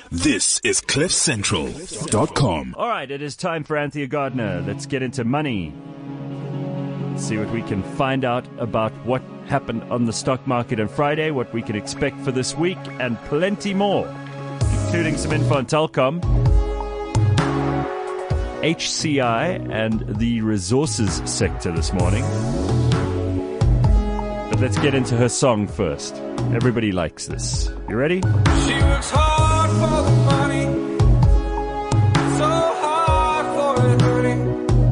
This is CliffCentral.com. All right, it is time for Anthea Gardner. Let's get into money. Let's see what we can find out about what happened on the stock market on Friday, what we can expect for this week, and plenty more, including some info on Telkom, HCI, and the resources sector this morning. But let's get into her song first. Everybody likes this. You ready? She works hard for the money, so hard for it hurting.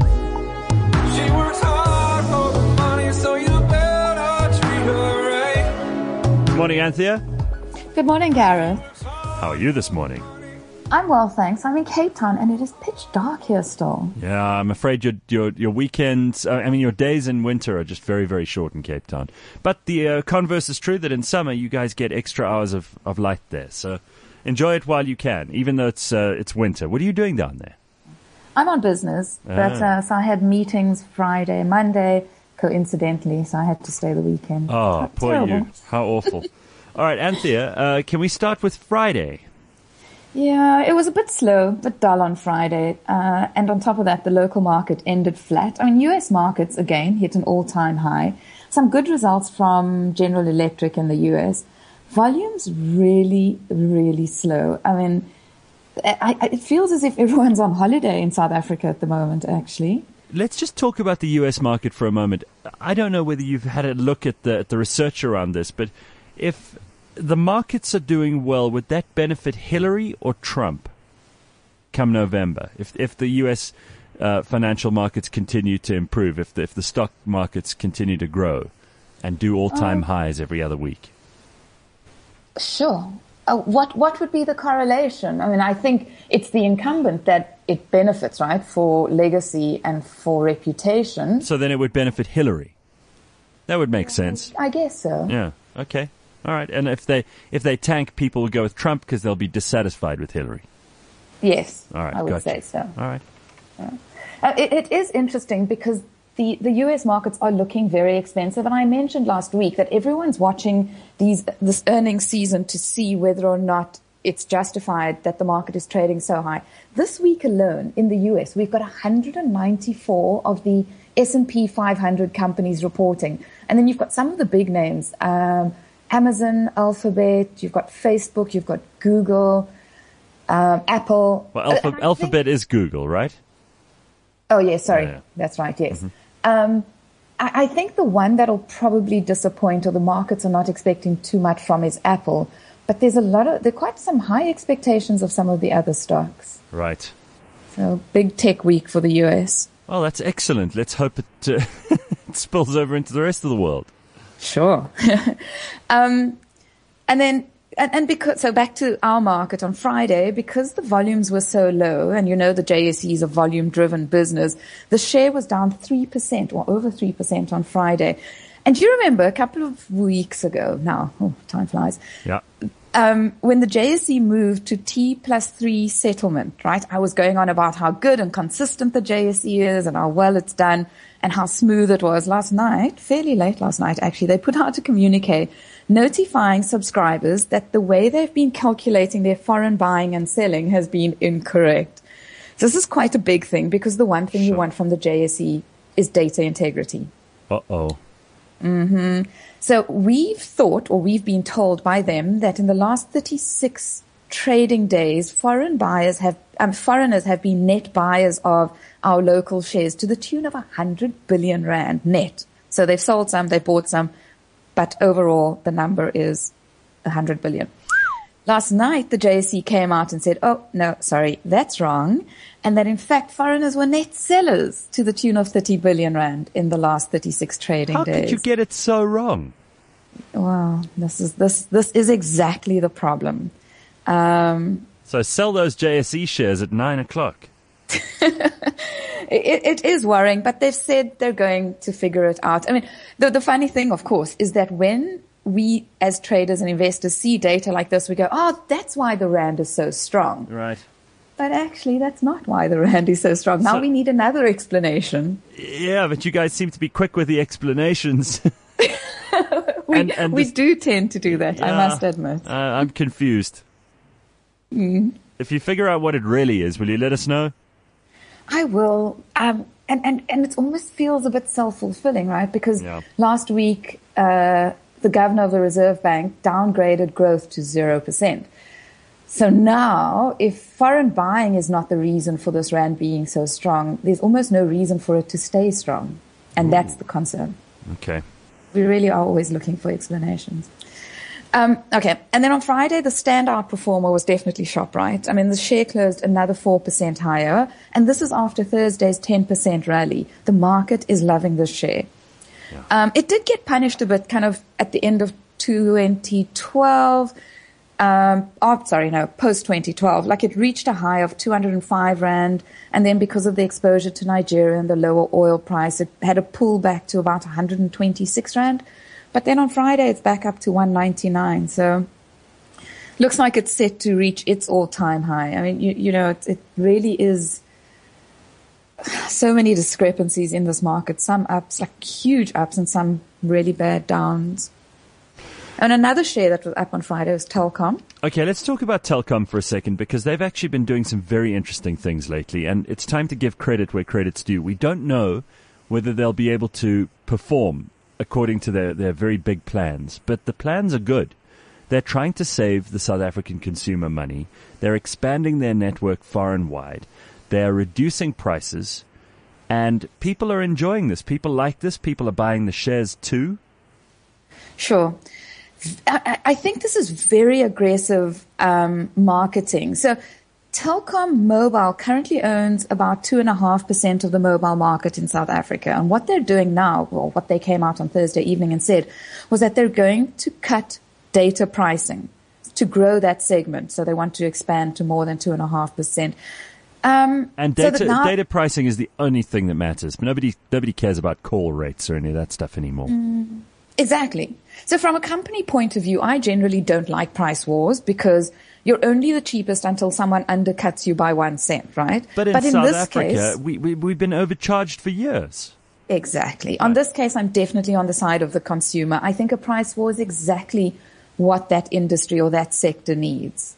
She works hard for the money, so you better treat her right. Good morning, Anthea. Good morning, Gareth. How are you this morning? I'm well, thanks. I'm in Cape Town, and it is pitch dark here still. Yeah, I'm afraid your weekends, your days in winter are just very, very short in Cape Town. But the converse is true, that in summer you guys get extra hours of light there. So enjoy it while you can, even though it's winter. What are you doing down there? I'm on business, but so I had meetings Friday, Monday, coincidentally, so I had to stay the weekend. Oh, That's poor terrible. you. How awful. All right, Anthea, can we start with Friday? Yeah, it was a bit slow, a bit dull on Friday. And on top of that, the local market ended flat. US markets, again, hit an all-time high. Some good results from General Electric in the US. Volumes really, really slow. It feels as if everyone's on holiday in South Africa at the moment, actually. Let's just talk about the US market for a moment. I don't know whether you've had a look at the research around this, but if the markets are doing well, would that benefit Hillary or Trump come November? If the U.S. Financial markets continue to improve, if the stock markets continue to grow and do all-time highs every other week? Sure. What would be the correlation? I think it's the incumbent that it benefits, right, for legacy and for reputation. So then it would benefit Hillary. That would make sense. I guess so. Yeah. Okay. All right, and if they tank, people will go with Trump because they'll be dissatisfied with Hillary. Yes, all right, I would say so. All right. Yeah. It is interesting because the US markets are looking very expensive, and I mentioned last week that everyone's watching this earnings season to see whether or not it's justified that the market is trading so high. This week alone in the US, we've got 194 of the S&P 500 companies reporting, and then you've got some of the big names. Amazon, Alphabet, you've got Facebook, you've got Google, Apple. Well, Alphabet is Google, right? Oh, yes, sorry. Yeah. That's right, yes. Mm-hmm. I think the one that'll probably disappoint, or the markets are not expecting too much from, is Apple. But there are quite some high expectations of some of the other stocks. Right. So big tech week for the US. Well, that's excellent. Let's hope it spills over into the rest of the world. Sure. And because, so back to our market on Friday, because the volumes were so low, and the JSE is a volume driven business, the share was down 3% or over 3% on Friday. And you remember a couple of weeks ago now, time flies. Yeah. When the JSE moved to T+3 settlement, right? I was going on about how good and consistent the JSE is and how well it's done and how smooth it was. Last night, fairly late last night actually, they put out a communique notifying subscribers that the way they've been calculating their foreign buying and selling has been incorrect. So this is quite a big thing, because the one thing you want from the JSE is data integrity. Uh-oh. Mm-hmm. So we've been told by them that in the last 36 trading days, foreigners have been net buyers of our local shares to the tune of 100 billion rand net. So they've sold some, they bought some, but overall the number is 100 billion. Last night, the JSE came out and said, oh, no, sorry, that's wrong. And that in fact, foreigners were net sellers to the tune of 30 billion rand in the last 36 trading days. How could you get it so wrong? Well, this is exactly the problem. So sell those JSE shares at 9 o'clock. It is worrying, but they've said they're going to figure it out. The funny thing, of course, is that when we as traders and investors see data like this, we go, oh, that's why the rand is so strong. Right. But actually, that's not why the rand is so strong. Now we need another explanation. Yeah, but you guys seem to be quick with the explanations. We do tend to do that, I must admit. I'm confused. If you figure out what it really is, will you let us know? I will. And it almost feels a bit self-fulfilling, right? Because last week, the governor of the Reserve Bank downgraded growth to 0%. So now, if foreign buying is not the reason for this rand being so strong, there's almost no reason for it to stay strong. And that's the concern. Okay. We really are always looking for explanations. Okay. And then on Friday, the standout performer was definitely ShopRite. I mean, the share closed another 4% higher. And this is after Thursday's 10% rally. The market is loving this share. Yeah. It did get punished a bit kind of at the end of 2012. Post 2012, like it reached a high of 205 Rand. And then because of the exposure to Nigeria and the lower oil price, it had a pullback to about 126 Rand. But then on Friday, it's back up to 199. So looks like it's set to reach its all-time high. I mean, it really is so many discrepancies in this market. Some ups, like huge ups, and some really bad downs. And another share that was up on Friday was Telkom. Okay, let's talk about Telkom for a second, because they've actually been doing some very interesting things lately, and it's time to give credit where credit's due. We don't know whether they'll be able to perform according to their very big plans, but the plans are good. They're trying to save the South African consumer money. They're expanding their network far and wide. They're reducing prices, and people are enjoying this. People like this. People are buying the shares too. Sure. I think this is very aggressive marketing. So Telkom Mobile currently owns about 2.5% of the mobile market in South Africa. And what they're doing now, or what they came out on Thursday evening and said, was that they're going to cut data pricing to grow that segment. So they want to expand to more than 2.5%. And data pricing is the only thing that matters. Nobody cares about call rates or any of that stuff anymore. Exactly. So from a company point of view, I generally don't like price wars because you're only the cheapest until someone undercuts you by 1 cent, right? But in South Africa, we've been overcharged for years. Exactly. Right. On this case, I'm definitely on the side of the consumer. I think a price war is exactly what that industry or that sector needs.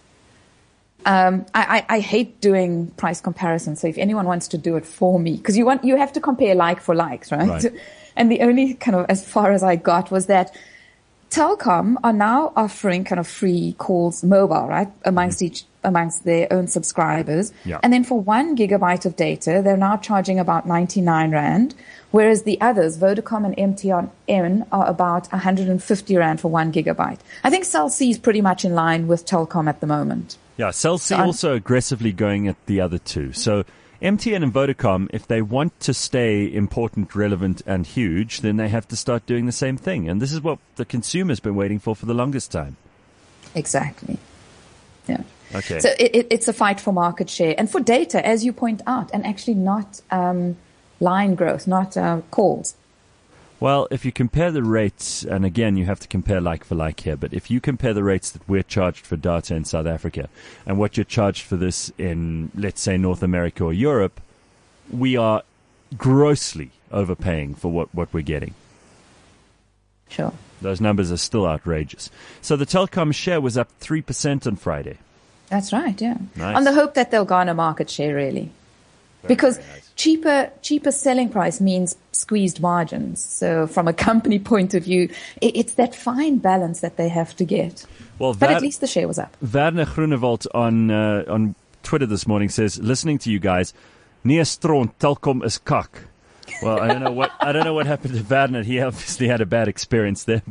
I hate doing price comparisons. So if anyone wants to do it for me, because you have to compare like for likes, right? And the only kind of as far as I got was that Telkom are now offering kind of free calls mobile, right? Amongst their own subscribers. Yeah. And then for 1 gigabyte of data, they're now charging about 99 Rand, whereas the others, Vodacom and MTN, are about 150 Rand for 1 gigabyte. I think Cell C is pretty much in line with Telkom at the moment. Yeah, Cell C also aggressively going at the other two. So MTN and Vodacom, if they want to stay important, relevant, and huge, then they have to start doing the same thing. And this is what the consumer's been waiting for the longest time. Exactly. Yeah. Okay. So it's a fight for market share and for data, as you point out, and actually not line growth, not calls. Well, if you compare the rates, and again, you have to compare like for like here, but if you compare the rates that we're charged for data in South Africa and what you're charged for this in, let's say, North America or Europe, we are grossly overpaying for what we're getting. Sure. Those numbers are still outrageous. So the Telkom share was up 3% on Friday. That's right, yeah. Nice. On the hope that they'll garner market share, really. Because cheaper selling price means squeezed margins. So from a company point of view, it's that fine balance that they have to get. Well, but at least the share was up. Werner Groenewald on Twitter this morning says, listening to you guys, nee stront, Telkom is kak. Well, I don't know what happened to Werner. He obviously had a bad experience there.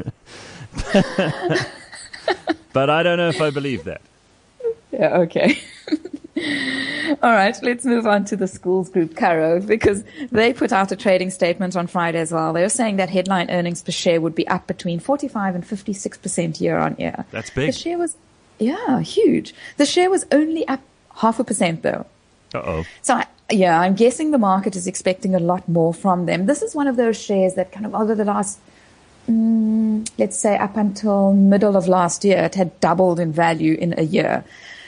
But I don't know if I believe that. Yeah, okay. All right, let's move on to the schools group, Caro, because they put out a trading statement on Friday as well. They were saying that headline earnings per share would be up between 45 and 56% year on year. That's big. The share was, huge. The share was only up 0.5% though. Uh-oh. So, I'm guessing the market is expecting a lot more from them. This is one of those shares that kind of over the last, let's say up until middle of last year, it had doubled in value in a year.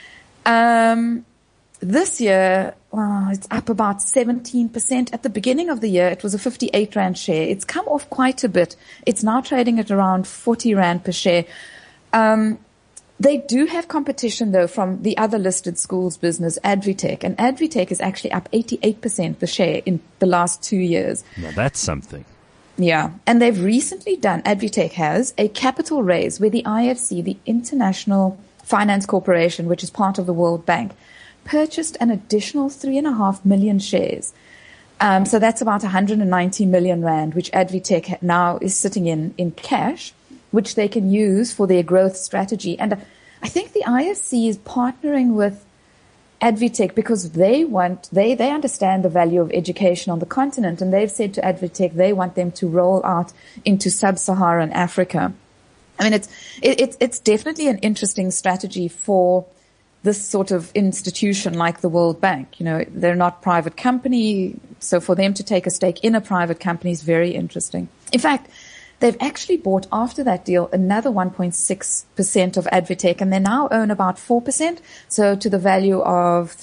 This year, it's up about 17%. At the beginning of the year, it was a 58 Rand share. It's come off quite a bit. It's now trading at around 40 Rand per share. They do have competition, though, from the other listed schools business, Advitech. And Advitech is actually up 88% the share in the last 2 years. Now, that's something. Yeah. And they've recently done, Advitech has, a capital raise where the IFC, the International Finance Corporation, which is part of the World Bank, purchased an additional 3.5 million shares. So that's about 190 million rand, which Advitech now is sitting in cash, which they can use for their growth strategy. And I think the IFC is partnering with Advitech because they understand the value of education on the continent, and they've said to Advitech they want them to roll out into sub-Saharan Africa. I mean, it's definitely an interesting strategy for this sort of institution like the World Bank. You know, they're not private company, so for them to take a stake in a private company is very interesting. In fact, they've actually bought, after that deal, another 1.6% of Advitech, and they now own about 4%, so to the value of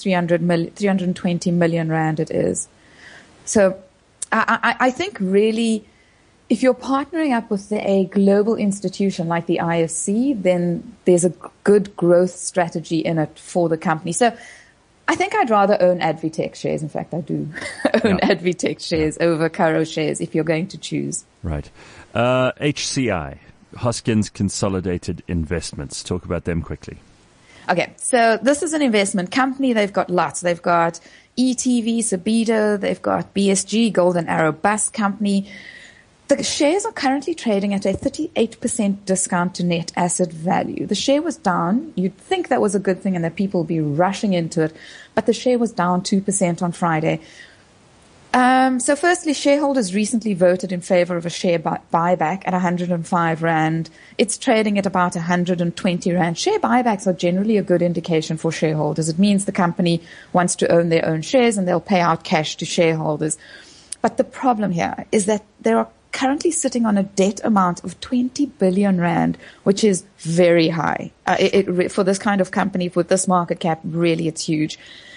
320 million rand it is. So I think really, if you're partnering up with a global institution like the IFC, then there's a good growth strategy in it for the company. So I think I'd rather own Advitech shares. In fact, I do own Advitech shares over Curro shares if you're going to choose. Right. HCI, Hoskins Consolidated Investments. Talk about them quickly. Okay, so this is an investment company. They've got lots. They've got ETV, Sabido. They've got BSG, Golden Arrow Bus Company. The shares are currently trading at a 38% discount to net asset value. The share was down. You'd think that was a good thing and that people would be rushing into it, but the share was down 2% on Friday. So firstly, shareholders recently voted in favor of a share buyback at 105 Rand. It's trading at about 120 Rand. Share buybacks are generally a good indication for shareholders. It means the company wants to own their own shares and they'll pay out cash to shareholders. But the problem here is that there are currently sitting on a debt amount of 20 billion Rand, which is very high. For this kind of company, with this market cap, really it's huge.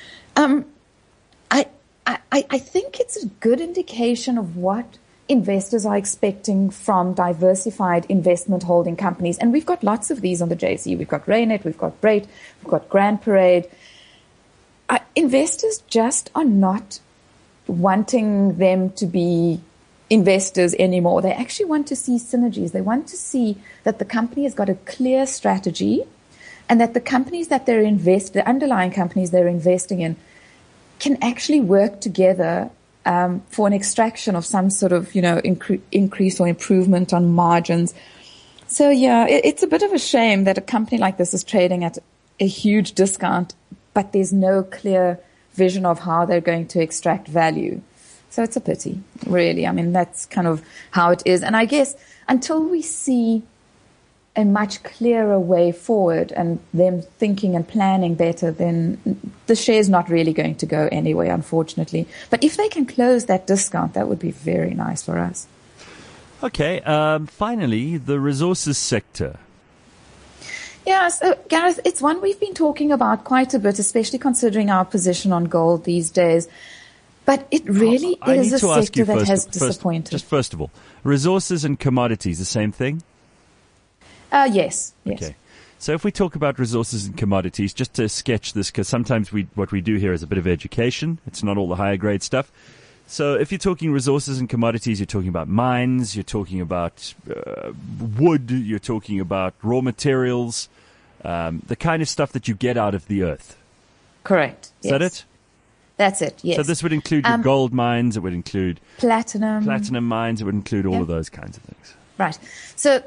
I think it's a good indication of what investors are expecting from diversified investment holding companies. And we've got lots of these on the JSE. We've got Raynet, we've got Brait, we've got Grand Parade. Investors just are not wanting them to be investors anymore. They actually want to see synergies. They want to see that the company has got a clear strategy and that the companies that the underlying companies they're investing in can actually work together for an extraction of some sort of, increase or improvement on margins. So yeah, it's a bit of a shame that a company like this is trading at a huge discount, but there's no clear vision of how they're going to extract value. So it's a pity, really. I mean, that's kind of how it is. And I guess until we see a much clearer way forward and them thinking and planning better, then the share's not really going to go anywhere, unfortunately. But if they can close that discount, that would be very nice for us. Okay. Finally, the resources sector. Yeah, so Gareth, it's one we've been talking about quite a bit, especially considering our position on gold these days. But it really is a sector that has disappointed. First of all, resources and commodities, the same thing? Yes. Okay. So if we talk about resources and commodities, just to sketch this, because sometimes what we do here is a bit of education. It's not all the higher grade stuff. So if you're talking resources and commodities, you're talking about mines, you're talking about wood, you're talking about raw materials, the kind of stuff that you get out of the earth. Correct. Is that it? That's it, yes. So this would include your gold mines, it would include platinum mines, it would include all of those kinds of things. Right. So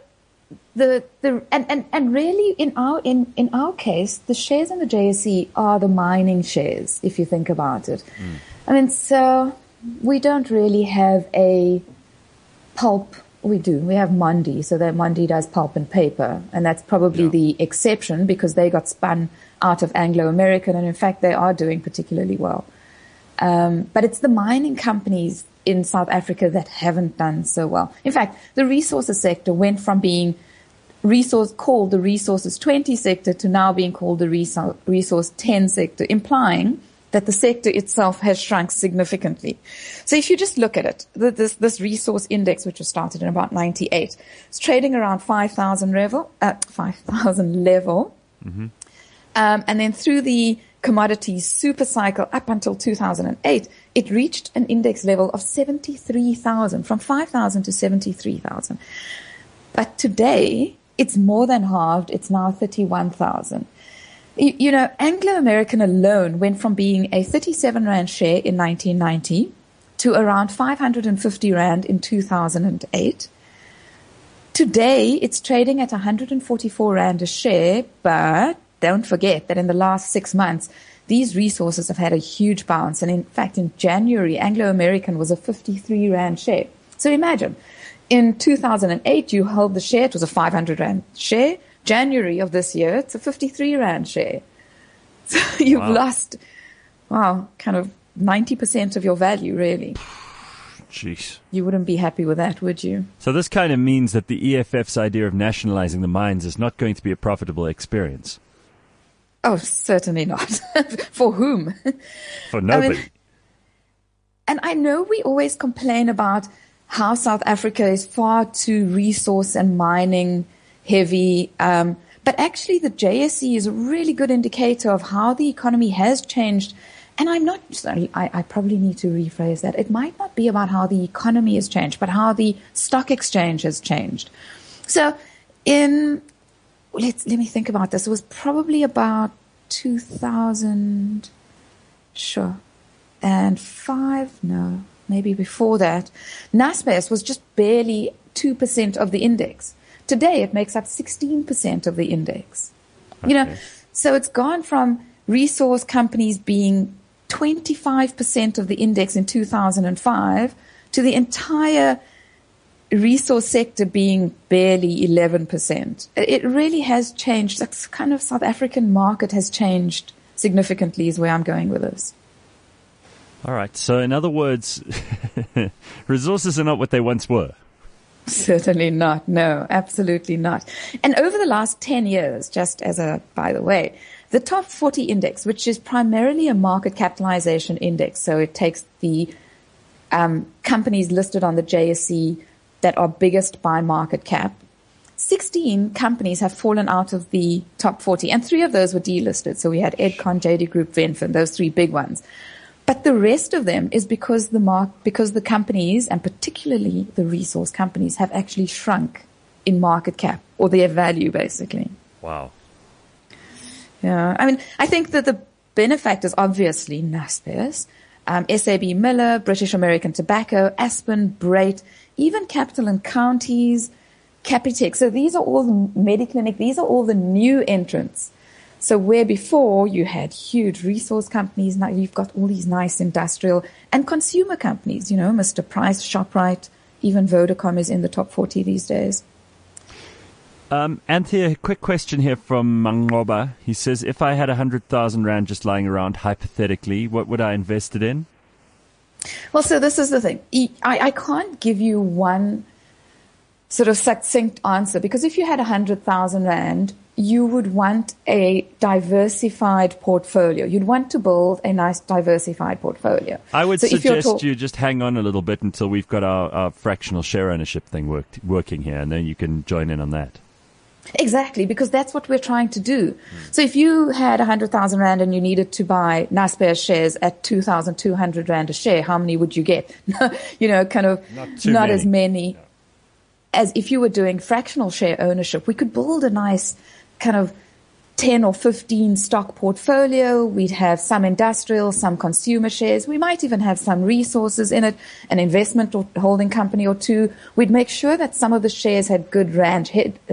and really in our case, the shares in the JSE are the mining shares, if you think about it. I mean, so we don't really have a pulp. We do. We have Mondi, so that Mondi does pulp and paper, and that's probably the exception because they got spun out of Anglo American, and in fact they are doing particularly well. But it's the mining companies in South Africa that haven't done so well. In fact, the resources sector went from being called the Resources 20 sector to now being called the Resource 10 sector, implying that the sector itself has shrunk significantly. So if you just look at it, this resource index, which was started in about 98, it's trading around 5,000 level. And then through the commodities super cycle up until 2008, it reached an index level of 73,000, from 5,000 to 73,000. But today, it's more than halved. It's now 31,000. You know, Anglo American alone went from being a 37 Rand share in 1990 to around 550 Rand in 2008. Today, it's trading at 144 Rand a share, but don't forget that in the last 6 months, these resources have had a huge bounce. And in fact, in January, Anglo American was a 53 Rand share. So imagine, in 2008, you held the share. It was a 500 Rand share. January of this year, it's a 53 Rand share. So you've lost, kind of 90% of your value, really. Jeez. You wouldn't be happy with that, would you? So this kind of means that the EFF's idea of nationalizing the mines is not going to be a profitable experience. Oh, certainly not. For whom? For nobody. And I know we always complain about how South Africa is far too resource and mining heavy. But actually the JSE is a really good indicator of how the economy has changed. And I probably need to rephrase that. It might not be about how the economy has changed, but how the stock exchange has changed. So let me think about this. It was probably about 2005, maybe before that. Naspers was just barely 2% of the index. Today, it makes up 16% of the index. Okay. You know, so it's gone from resource companies being 25% of the index in 2005 to the entire resource sector being barely 11%. It really has changed. That's kind of South African market has changed significantly is where I'm going with this. All right. So in other words, resources are not what they once were. Certainly not. No, absolutely not. And over the last 10 years, just as a, by the way, the top 40 index, which is primarily a market capitalization index, so it takes the companies listed on the JSE that are biggest by market cap, 16 companies have fallen out of the top 40, and 3 of those were delisted. So we had Edcon, JD Group, Venfin, those 3 big ones. But the rest of them is because the companies, and particularly the resource companies, have actually shrunk in market cap, or their value, basically. Wow. Yeah, I mean, I think that the benefactors, obviously, Naspers, SAB Miller, British American Tobacco, Aspen, Brait, even Capital and Counties, Capitec. So these are all the Mediclinic, these are all the new entrants. So where before you had huge resource companies, now you've got all these nice industrial and consumer companies, you know, Mr. Price, ShopRite, even Vodacom is in the top 40 these days. Anthea, a quick question here from Mangoba. He says, if I had 100,000 Rand just lying around, hypothetically, what would I invest it in? Well, so this is the thing. I can't give you one sort of succinct answer, because if you had 100,000 Rand, you would want a diversified portfolio. You'd want to build a nice diversified portfolio. I would suggest you just hang on a little bit until we've got our fractional share ownership thing working here, and then you can join in on that. Exactly, because that's what we're trying to do. So if you had 100,000 Rand and you needed to buy Naspers shares at 2,200 Rand a share, how many would you get? You know, kind of not as many as if you were doing fractional share ownership. We could build a nice kind of 10 or 15 stock portfolio. We'd have some industrial, some consumer shares. We might even have some resources in it, an investment or holding company or two. We'd make sure that some of the shares had good Rand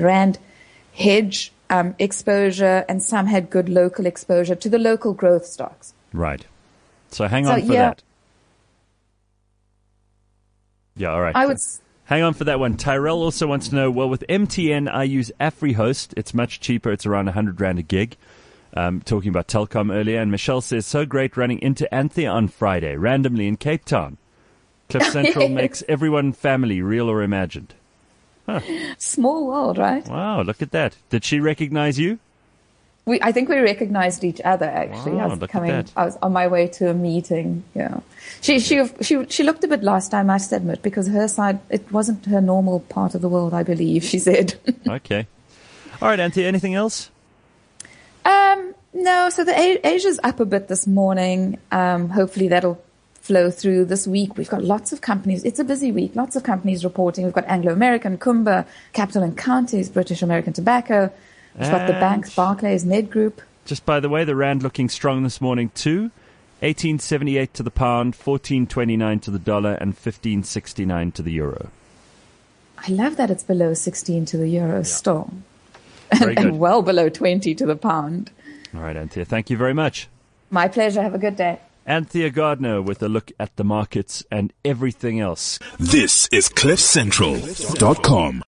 hedge exposure, and some had good local exposure to the local growth stocks. Right. So hang on for that. Yeah, all right. Hang on for that one. Tyrell also wants to know, well, with MTN, I use AfriHost. It's much cheaper. It's around 100 Rand a gig. Talking about Telkom earlier. And Michelle says, so great running into Anthea on Friday, randomly in Cape Town. Cliff Central makes everyone family, real or imagined. Huh. Small world, right? Wow, look at that. Did she recognize you? I think we recognized each other, actually. Wow, I was on my way to a meeting. Yeah, she looked a bit lost, I must admit, because her side, it wasn't her normal part of the world, I believe, she said. Okay. All right, Anthea, anything else? No, so the Asia's up a bit this morning. Hopefully that'll flow through this week. We've got lots of companies. It's a busy week. Lots of companies reporting. We've got Anglo American, Kumba, Capital and Counties, British American Tobacco. We've got the banks, Barclays, Ned Group. Just by the way, the rand looking strong this morning too. 18.78 to the pound, 14.29 to the dollar, and 15.69 to the euro. I love that it's below 16 to the euro still. Very good. And well below 20 to the pound. All right, Anthea, thank you very much. My pleasure. Have a good day. Anthea Gardner with a look at the markets and everything else. This is CliffCentral.com.